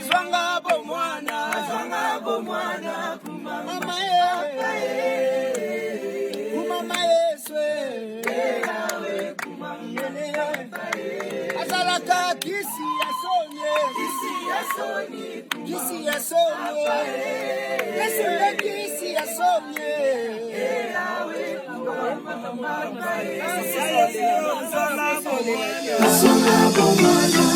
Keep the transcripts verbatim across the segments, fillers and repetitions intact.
azwanga bo mwana azwanga bo mwana kumama ye kumama yeswe yawe kumama azalaka kisi yasonye kisi yasonye kisi yasonye lesule kisi yasonye yawe kumama azwanga bo mwana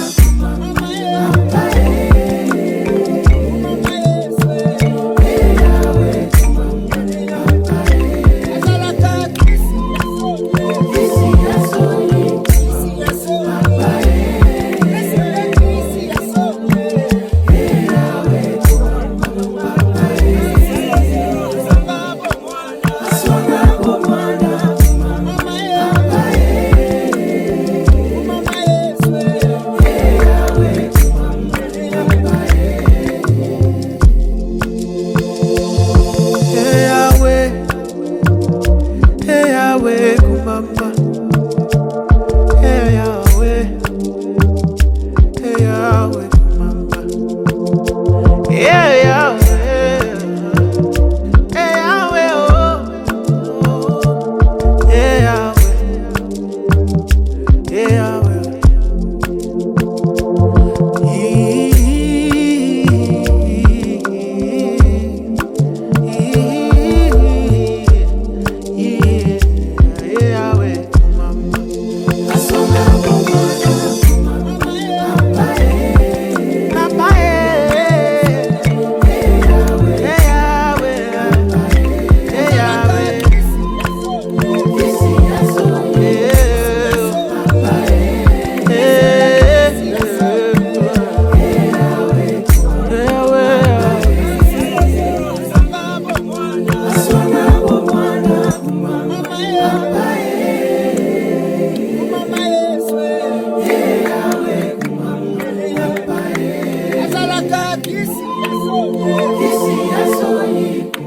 Kisi ya soni